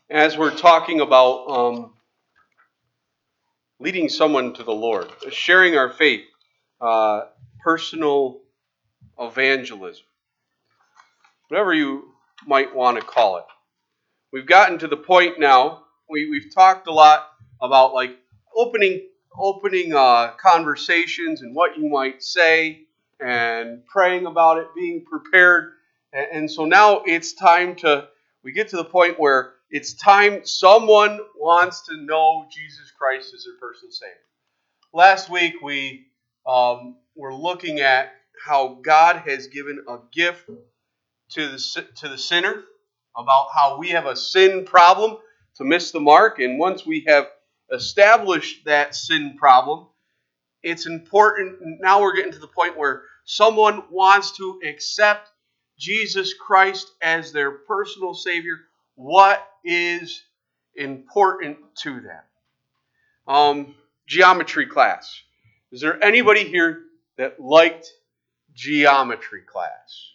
As we're talking about leading someone to the Lord, sharing our faith, personal evangelism, whatever you might want to call it. We've gotten to the point now. We've talked a lot about like opening conversations and what you might say, and praying about it, being prepared, and so now it's time to. We get to the point where it's time someone wants to know Jesus Christ as their personal Savior. Last week we were looking at how God has given a gift to the sinner, about how we have a sin problem to miss the mark, and once we have established that sin problem, it's important. Now we're getting to the point where someone wants to accept Jesus Christ as their personal Savior. What is important to them? Geometry class. Is there anybody here that liked geometry class?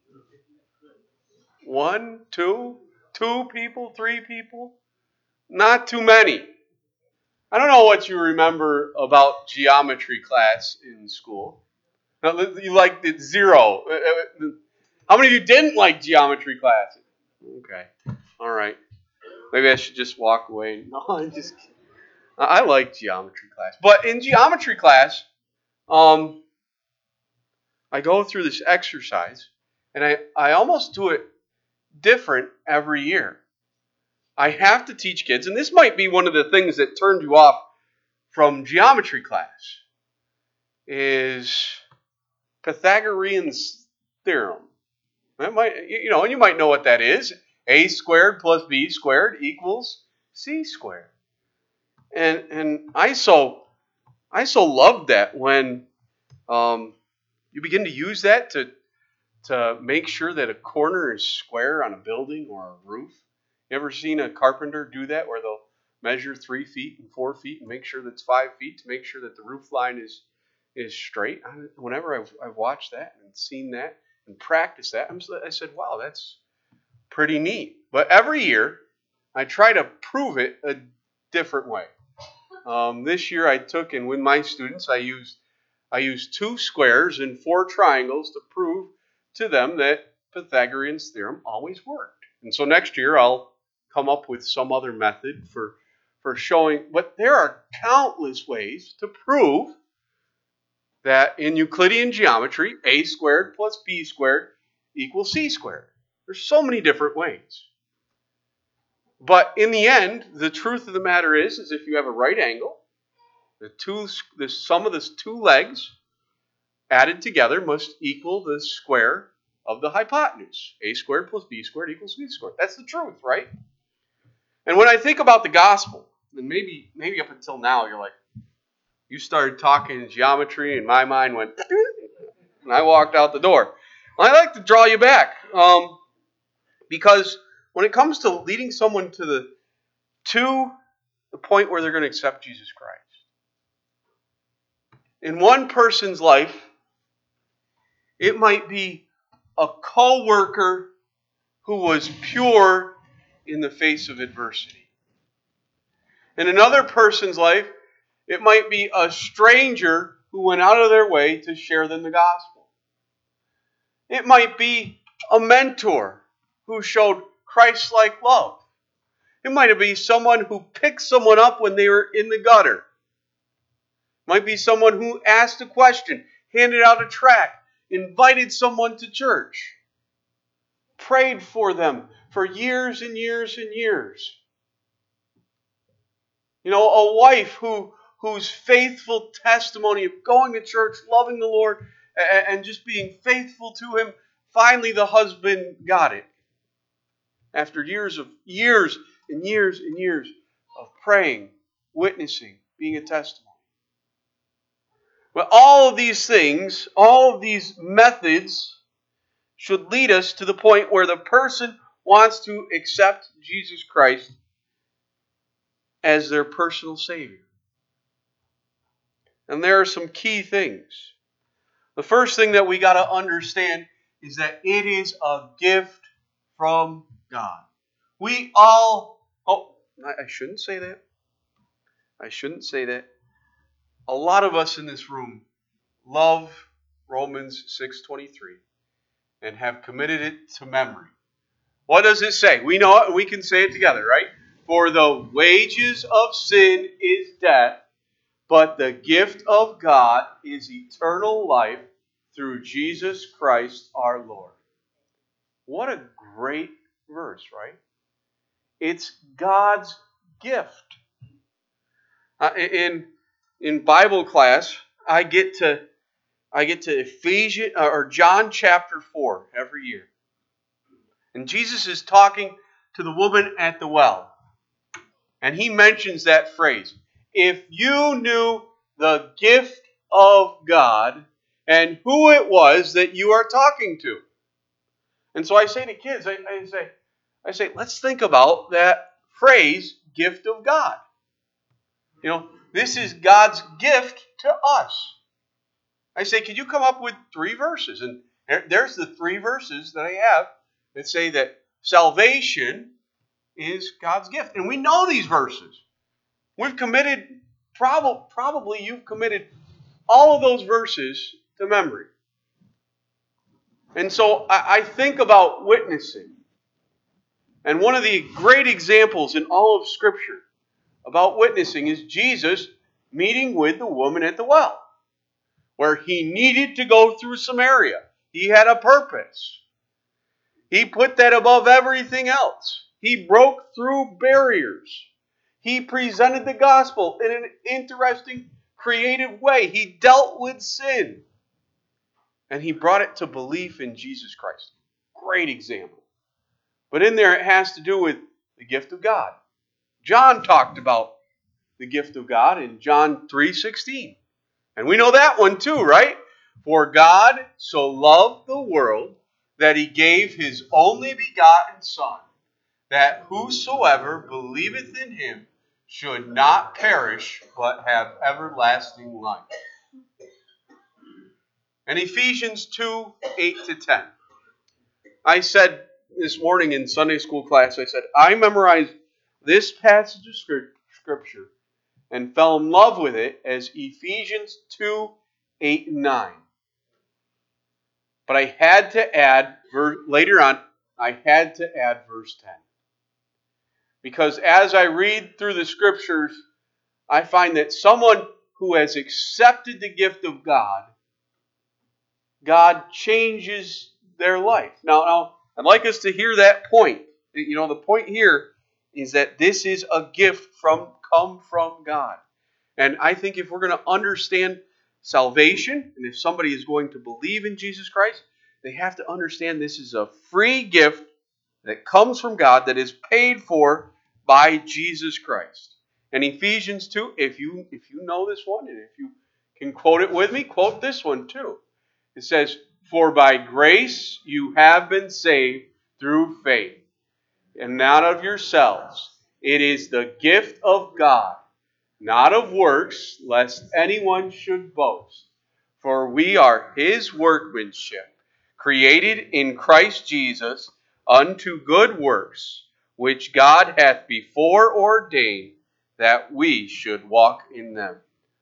One, two people, three people? Not too many. I don't know what you remember about geometry class in school. You liked it zero. How many of you didn't like geometry class? Okay. All right. Maybe I should just walk away. No, I'm just kidding. I like geometry class. But in geometry class, I go through this exercise, and I almost do it different every year. I have to teach kids, and this might be one of the things that turned you off from geometry class, is Pythagorean's theorem. That might, and you might know what that is. A squared plus B squared equals C squared. And I so loved that when you begin to use that to make sure that a corner is square on a building or a roof. You ever seen a carpenter do that, where they'll measure 3 feet and 4 feet and make sure that's 5 feet to make sure that the roof line is straight? Whenever I've watched that and seen that and practiced that, I said, wow, that's pretty neat. But every year, I try to prove it a different way. This year I took, and with my students, I used 2 squares and 4 triangles to prove to them that Pythagorean's theorem always worked. And so next year I'll come up with some other method for showing. But there are countless ways to prove that in Euclidean geometry, a squared plus b squared equals c squared. There's so many different ways. But in the end, the truth of the matter is if you have a right angle, the sum of the 2 legs added together must equal the square of the hypotenuse. A squared plus b squared equals c squared. That's the truth, right? And when I think about the gospel, and maybe up until now you're like, you started talking geometry and my mind went, and I walked out the door. Well, I like to draw you back, because when it comes to leading someone to the point where they're going to accept Jesus Christ, in one person's life, it might be a co-worker who was pure in the face of adversity. In another person's life, it might be a stranger who went out of their way to share them the gospel. It might be a mentor who showed Christ-like love. It might be someone who picked someone up when they were in the gutter. It might be someone who asked a question, handed out a tract, invited someone to church, prayed for them for years and years and years. A wife whose faithful testimony of going to church, loving the Lord, and just being faithful to Him, finally the husband got it. After years and years and years of praying, witnessing, being a testimony. But all of these things, all of these methods should lead us to the point where the person wants to accept Jesus Christ as their personal Savior. And there are some key things. The first thing that we got to understand is that it is a gift from God. We all Oh, I shouldn't say that. I shouldn't say that. A lot of us in this room love Romans 6:23 and have committed it to memory. What does it say? We know it and we can say it together, right? For the wages of sin is death, but the gift of God is eternal life through Jesus Christ our Lord. What a great verse, right? It's God's gift. In Bible class, I get to Ephesians or John chapter 4 every year. And Jesus is talking to the woman at the well. And he mentions that phrase. If you knew the gift of God and who it was that you are talking to. And so I say to kids, I say, let's think about that phrase, gift of God. You know, this is God's gift to us. I say, could you come up with 3 verses? And there's the 3 verses that I have that say that salvation is God's gift. And we know these verses. We've committed, probably you've committed all of those verses to memory. And so I think about witnessing. And one of the great examples in all of Scripture about witnessing is Jesus meeting with the woman at the well, where he needed to go through Samaria. He had a purpose. He put that above everything else. He broke through barriers. He presented the gospel in an interesting, creative way. He dealt with sin. And he brought it to belief in Jesus Christ. Great example. But in there it has to do with the gift of God. John talked about the gift of God in John 3:16. And we know that one too, right? For God so loved the world that he gave his only begotten Son, that whosoever believeth in him should not perish, but have everlasting life. And Ephesians 2:8-10. I said this morning in Sunday school class, I said, I memorized this passage of Scripture and fell in love with it as Ephesians 2:8-9. But I had to add, later on, I had to add verse 10. Because as I read through the Scriptures, I find that someone who has accepted the gift of God, God changes their life. Now, I'd like us to hear that point. You know, the point here is that this is a gift come from God. And I think if we're going to understand salvation, and if somebody is going to believe in Jesus Christ, they have to understand this is a free gift that comes from God that is paid for by Jesus Christ. And Ephesians 2, if you know this one, and if you can quote it with me, quote this one too. It says, for by grace you have been saved through faith, and not of yourselves. It is the gift of God, not of works, lest anyone should boast. For we are his workmanship, created in Christ Jesus unto good works, which God hath before ordained that we should walk in them.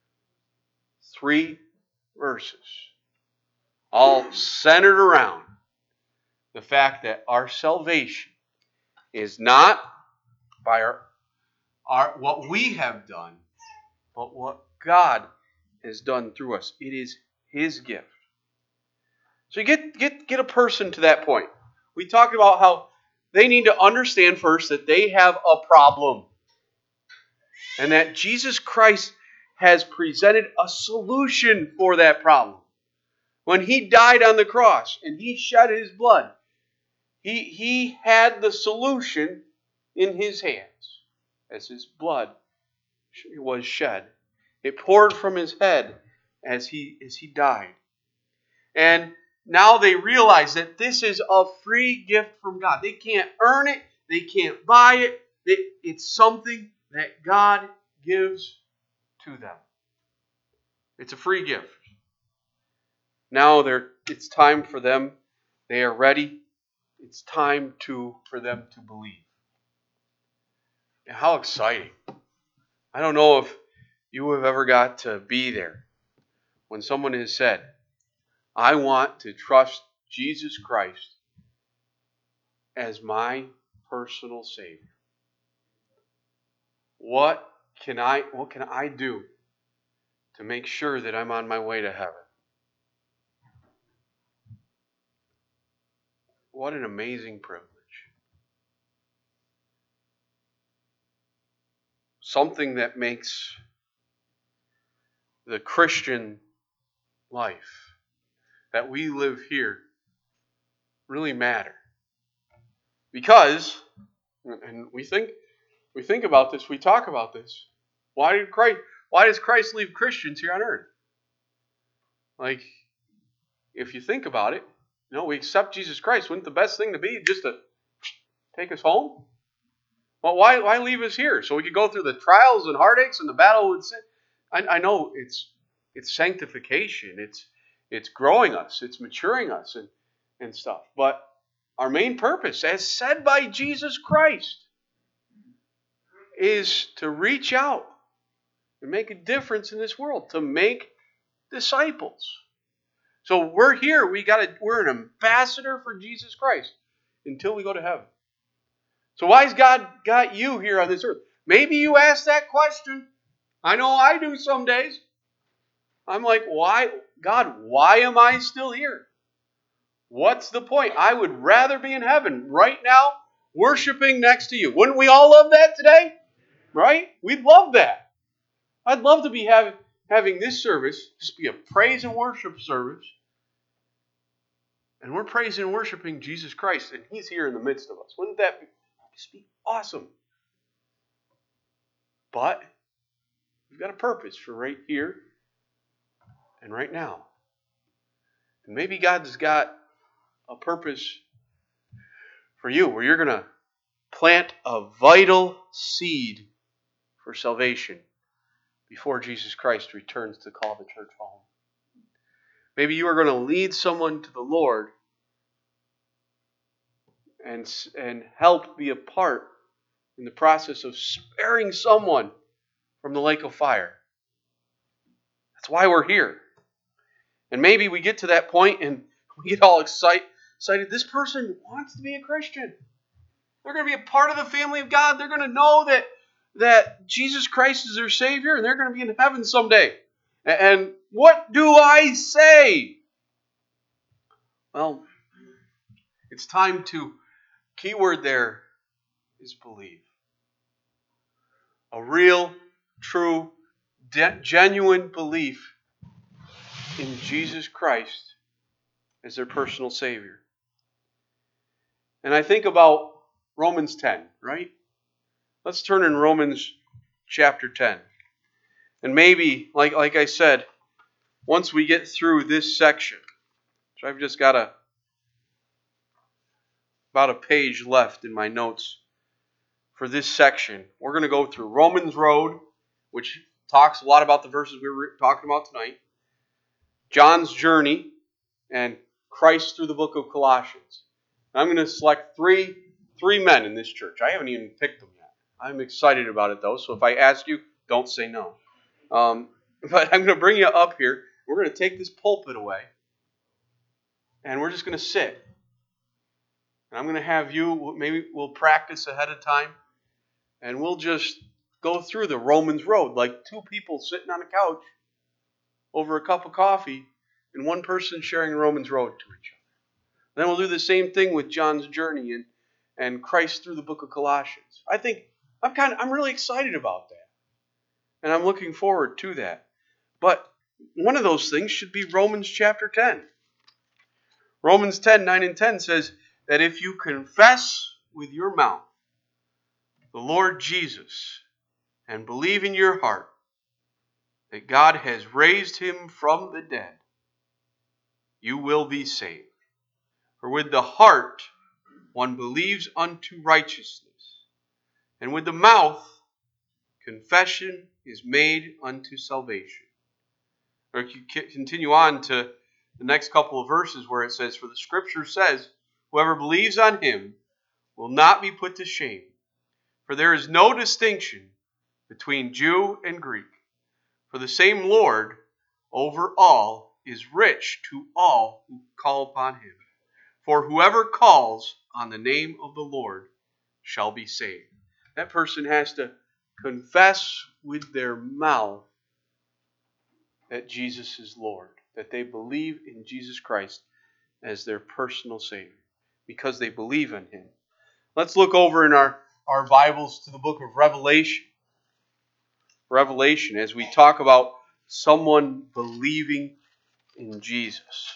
3 verses, all centered around the fact that our salvation is not by our what we have done, but what God has done through us. It is his gift. So you get a person to that point. We talked about how they need to understand first that they have a problem. And that Jesus Christ has presented a solution for that problem. When he died on the cross and he shed his blood, he had the solution in his hands as his blood was shed. It poured from his head as he died. And now they realize that this is a free gift from God. They can't earn it. They can't buy it. It's something that God gives to them. It's a free gift. Now it's time for them. They are ready. It's time for them to believe. How exciting. I don't know if you have ever got to be there when someone has said, I want to trust Jesus Christ as my personal Savior. What can I do to make sure that I'm on my way to heaven? What an amazing privilege. Something that makes the Christian life that we live here really matter. Because, and we think about this, we talk about this. Why does Christ leave Christians here on earth? Like, if you think about it, we accept Jesus Christ. Wouldn't the best thing to be just to take us home? Well, why leave us here? So we could go through the trials and heartaches and the battle with sin. I know it's sanctification. It's growing us. It's maturing us and stuff. But our main purpose, as said by Jesus Christ, is to reach out and make a difference in this world, to make disciples. So we're here. We're an ambassador for Jesus Christ until we go to heaven. So why has God got you here on this earth? Maybe you ask that question. I know I do some days. I'm like, why, God, why am I still here? What's the point? I would rather be in heaven right now, worshiping next to you. Wouldn't we all love that today? Right? We'd love that. I'd love to be having this service just be a praise and worship service. And we're praising and worshiping Jesus Christ, and He's here in the midst of us. Wouldn't that just be awesome? But we've got a purpose for right here and right now. And maybe God's got a purpose for you where you're going to plant a vital seed for salvation before Jesus Christ returns to call the church home. Maybe you are going to lead someone to the Lord and help be a part in the process of sparing someone from the lake of fire. That's why we're here. And maybe we get to that point and we get all excited. This person wants to be a Christian. They're going to be a part of the family of God. They're going to know that Jesus Christ is their Savior, and they're going to be in heaven someday. And what do I say? Well, it's time to, keyword there is believe. A real, true, genuine belief in Jesus Christ as their personal Savior. And I think about Romans 10, right? Let's turn in Romans chapter 10. And maybe, like I said, once we get through this section, which I've just got about a page left in my notes for this section, we're going to go through Romans Road, which talks a lot about the verses we were talking about tonight, John's journey, and Christ through the book of Colossians. I'm going to select three men in this church. I haven't even picked them yet. I'm excited about it, though, so if I ask you, don't say no. But I'm going to bring you up here. We're going to take this pulpit away, and we're just going to sit. And I'm going to have you, maybe we'll practice ahead of time, and we'll just go through the Romans Road like two people sitting on a couch over a cup of coffee and one person sharing Romans Road to each other. Then we'll do the same thing with John's journey and Christ through the book of Colossians. I think I'm really excited about that. And I'm looking forward to that. But one of those things should be Romans chapter 10. Romans 10, 9 and 10 says that if you confess with your mouth the Lord Jesus and believe in your heart that God has raised him from the dead, you will be saved. For with the heart one believes unto righteousness, and with the mouth confession is made unto salvation. Or you continue on to the next couple of verses where it says, for the scripture says, whoever believes on him will not be put to shame. For there is no distinction between Jew and Greek, for the same Lord over all is rich to all who call upon him. For whoever calls on the name of the Lord shall be saved. That person has to confess with their mouth that Jesus is Lord, that they believe in Jesus Christ as their personal Savior, because they believe in him. Let's look over in our Bibles to the book of Revelation. Revelation, as we talk about someone believing in Jesus.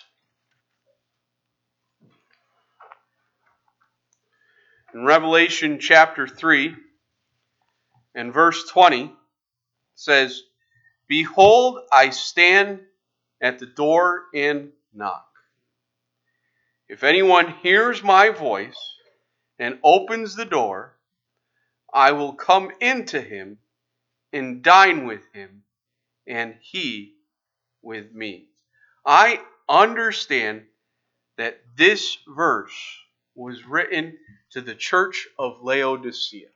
In Revelation chapter 3 and verse 20 says, Behold, I stand at the door and knock. If anyone hears my voice and opens the door, I will come into him and dine with him, and he with me. I understand that this verse was written to the church of Laodicea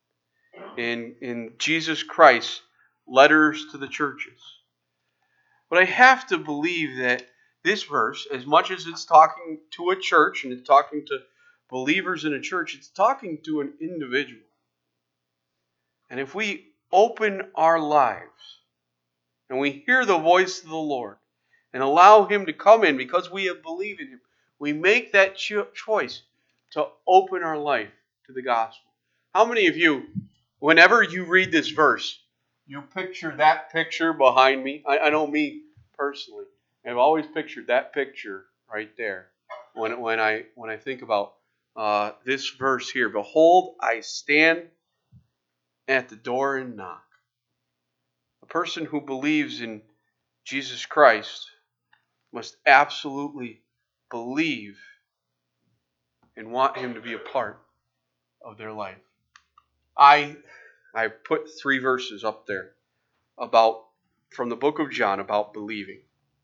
in Jesus Christ's letters to the churches. But I have to believe that this verse, as much as it's talking to a church and it's talking to believers in a church, it's talking to an individual. And if we open our lives and we hear the voice of the Lord and allow him to come in because we have believed in him, we make that choice to open our life to the gospel. How many of you, whenever you read this verse, you picture that picture behind me? I know me personally. I've always pictured that picture right there when I think about this verse here. Behold, I stand at the door and knock. A person who believes in Jesus Christ must absolutely believe and want him to be a part of their life. I put 3 verses up there from the book of John about believing.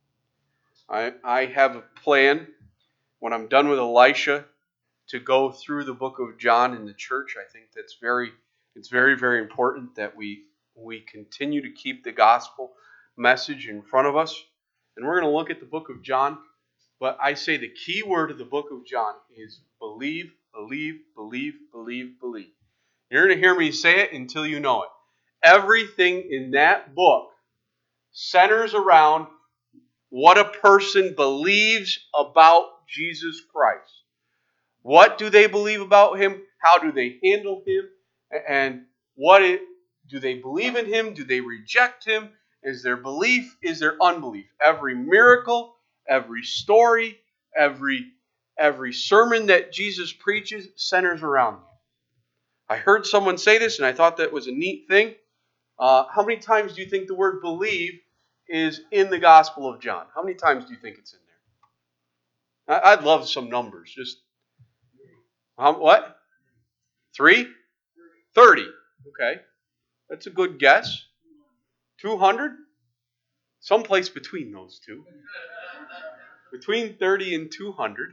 I have a plan when I'm done with Elisha to go through the book of John in the church. I think it's very, very important that we continue to keep the gospel message in front of us. And we're going to look at the book of John. But I say the key word of the book of John is believe, believe, believe, believe, believe. You're going to hear me say it until you know it. Everything in that book centers around what a person believes about Jesus Christ. What do they believe about him? How do they handle him? And do they believe in him? Do they reject him? Is there belief? Is there unbelief? Every miracle, every story, every sermon that Jesus preaches centers around that. I heard someone say this, and I thought that was a neat thing. How many times do you think the word believe is in the Gospel of John? How many times do you think it's in there? I'd love some numbers. Just what? 3? 30. Okay. That's a good guess. 200? Someplace between those two. Between 30 and 200.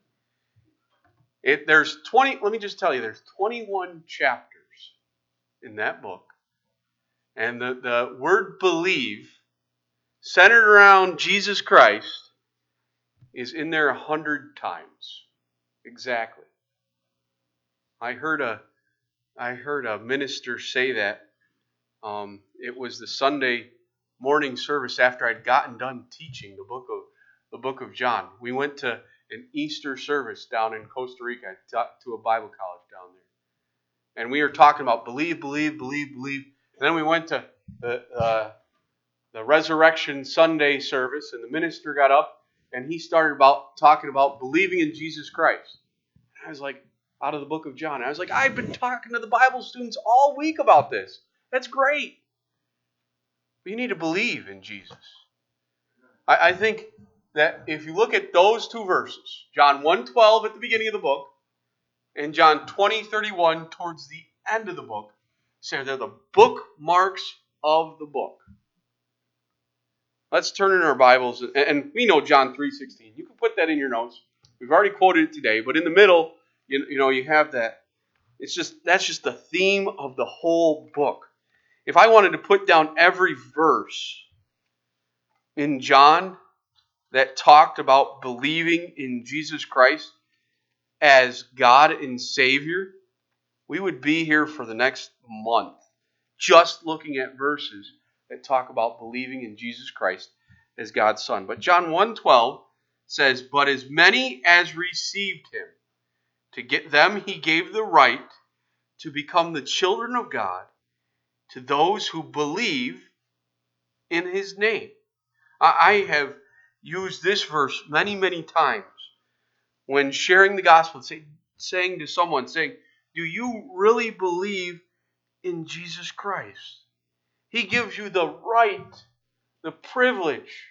There's 20, let me just tell you, there's 21 chapters in that book. And the word believe, centered around Jesus Christ, is in there 100 times. Exactly. I heard a minister say that it was the Sunday morning service after I'd gotten done teaching the book of John. We went to an Easter service down in Costa Rica. I taught to a Bible college down there. And we were talking about believe, believe, believe, believe. And then we went to the Resurrection Sunday service, and the minister got up and he started talking about believing in Jesus Christ. And I was like, out of the book of John. I was like, I've been talking to the Bible students all week about this. That's great. But you need to believe in Jesus. I think that if you look at those 2 verses, John 1:12 at the beginning of the book, and John 20:31 towards the end of the book, say they're the bookmarks of the book. Let's turn in our Bibles, and we know John 3:16. You can put that in your notes. We've already quoted it today, but in the middle, you have that That's just the theme of the whole book. If I wanted to put down every verse in John that talked about believing in Jesus Christ as God and Savior, we would be here for the next month just looking at verses that talk about believing in Jesus Christ as God's Son. But John 1:12 says, "But as many as received him, to get them he gave the right to become the children of God, to those who believe in his name." I have used this verse many, many times when sharing the gospel, saying to someone, "Do you really believe in Jesus Christ?" He gives you the right, the privilege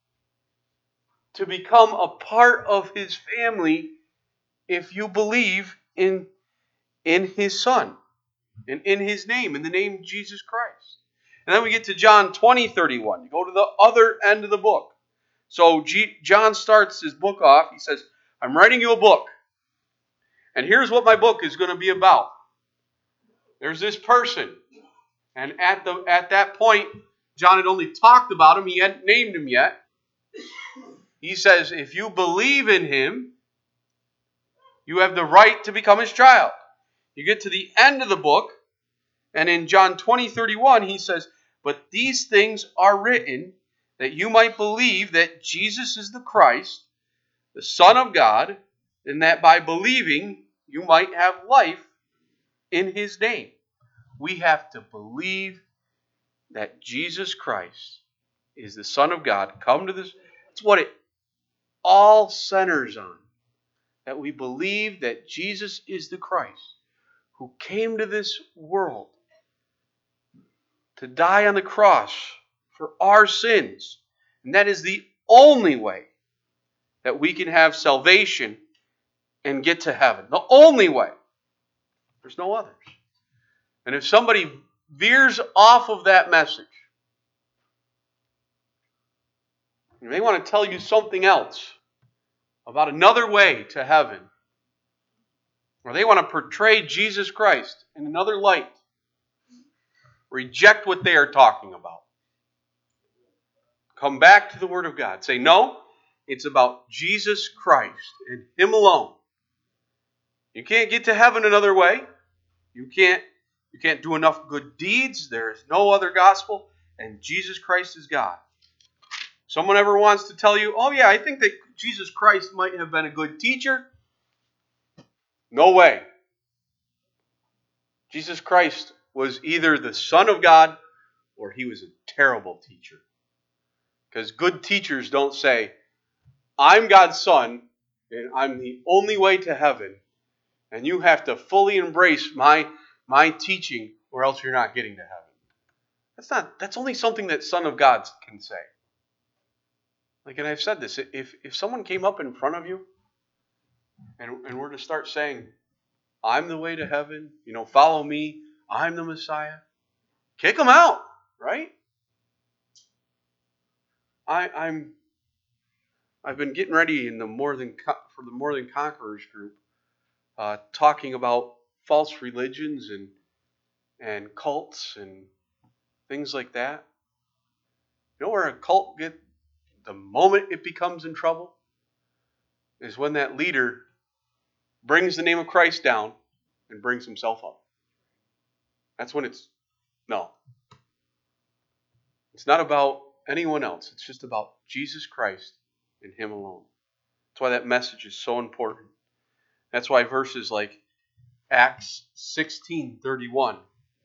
to become a part of his family if you believe in his Son and in his name, in the name Jesus Christ. And then we get to John 20:31. You go to the other end of the book. So John starts his book off. He says, "I'm writing you a book. And here's what my book is going to be about." There's this person. And at that point, John had only talked about him. He hadn't named him yet. He says, if you believe in him, you have the right to become his child. You get to the end of the book, and in John 20:31, he says, "But these things are written that you might believe that Jesus is the Christ, the Son of God, and that by believing you might have life in his name." We have to believe that Jesus Christ is the Son of God. Come to this. It's what it all centers on. That we believe that Jesus is the Christ who came to this world to die on the cross for our sins. And that is the only way that we can have salvation and get to heaven. The only way. There's no others. And if somebody veers off of that message, and they want to tell you something else about another way to heaven, or they want to portray Jesus Christ in another light, reject what they are talking about. Come back to the Word of God. Say, no, it's about Jesus Christ and him alone. You can't get to heaven another way. You can't do enough good deeds. There is no other gospel, and Jesus Christ is God. Someone ever wants to tell you, "Oh yeah, I think that Jesus Christ might have been a good teacher." No way. Jesus Christ was either the Son of God or he was a terrible teacher. Because good teachers don't say, "I'm God's Son and I'm the only way to heaven, and you have to fully embrace my teaching or else you're not getting to heaven." That's only something that Son of God can say. And I've said this, if someone came up in front of you and were to start saying, "I'm the way to heaven, follow me, I'm the Messiah," kick them out, right? I've been getting ready for the More Than Conquerors group, talking about false religions and cults and things like that. You know where a cult the moment it becomes in trouble is when that leader brings the name of Christ down and brings himself up. That's when it's not about anyone else. It's just about Jesus Christ and him alone. That's why that message is so important. That's why verses like Acts 16:31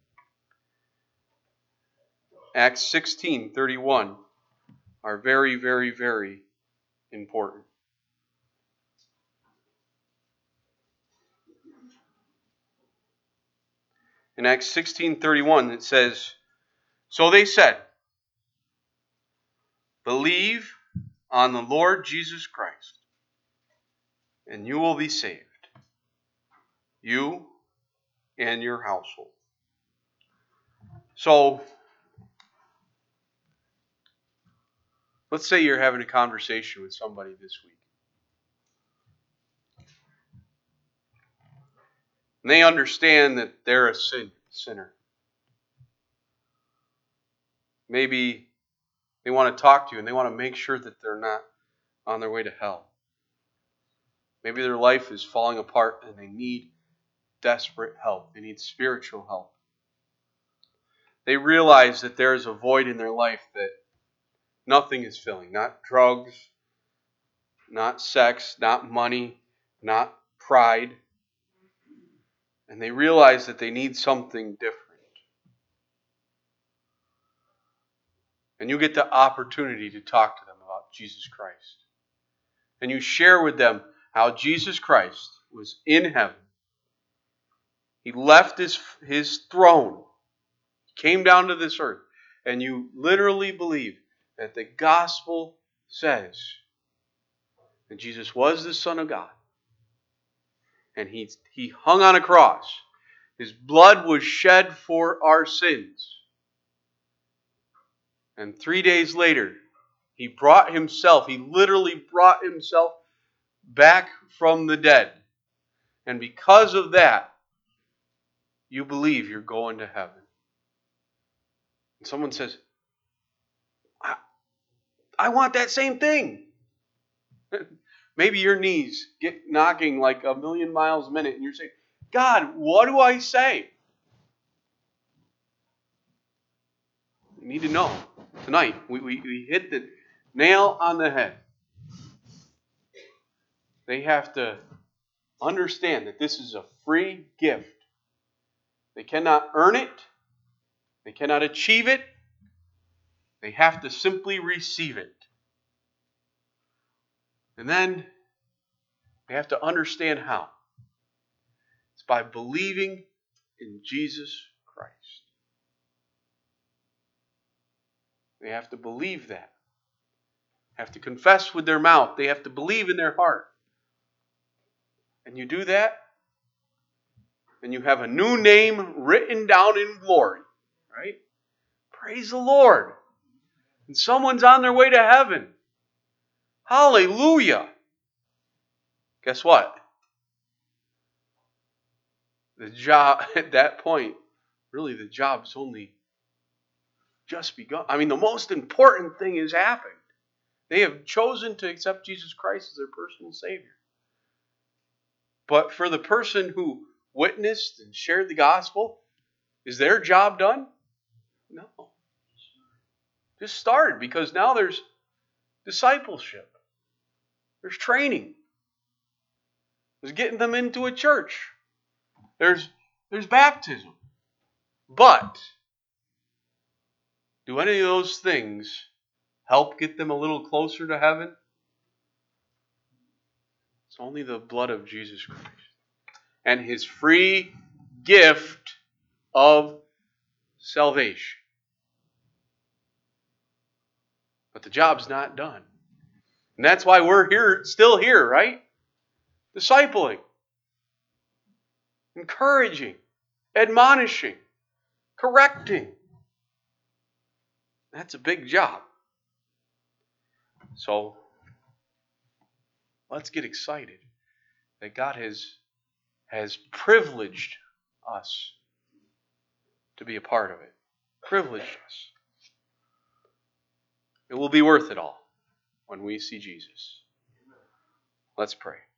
are very, very, very important. In Acts 16:31 it says, "So they said, 'Believe on the Lord Jesus Christ, and you will be saved, you and your household.'" So, let's say you're having a conversation with somebody this week. And they understand that they're a sinner. Maybe they want to talk to you and they want to make sure that they're not on their way to hell. Maybe their life is falling apart and they need desperate help. They need spiritual help. They realize that there is a void in their life that nothing is filling. Not drugs, not sex, not money, not pride. And they realize that they need something different. And you get the opportunity to talk to them about Jesus Christ. And you share with them how Jesus Christ was in heaven. He left his throne, came down to this earth, and you literally believe that the gospel says that Jesus was the Son of God. And he hung on a cross. His blood was shed for our sins. And 3 days later, he literally brought himself back from the dead. And because of that, you believe you're going to heaven. And someone says, I want that same thing. Maybe your knees get knocking like 1,000,000 miles a minute and you're saying, God, what do I say? You need to know. Tonight, we hit the nail on the head. They have to understand that this is a free gift. They cannot earn it. They cannot achieve it. They have to simply receive it. And then they have to understand how. It's by believing in Jesus Christ. They have to believe that. They have to confess with their mouth. They have to believe in their heart. And you do that, and you have a new name written down in glory. Right? Praise the Lord. And someone's on their way to heaven. Hallelujah. Guess what? The job, at that point, really the job's only just begun. I mean, the most important thing has happened. They have chosen to accept Jesus Christ as their personal Savior. But for the person who witnessed and shared the gospel, is their job done? No. Just started, because now there's discipleship. There's training. There's getting them into a church. There's baptism. But do any of those things help get them a little closer to heaven? It's only the blood of Jesus Christ and his free gift of salvation. But the job's not done. And that's why we're still here, right? Discipling, encouraging, admonishing, correcting. That's a big job. So let's get excited that God has privileged us to be a part of it. Privileged us. It will be worth it all when we see Jesus. Let's pray.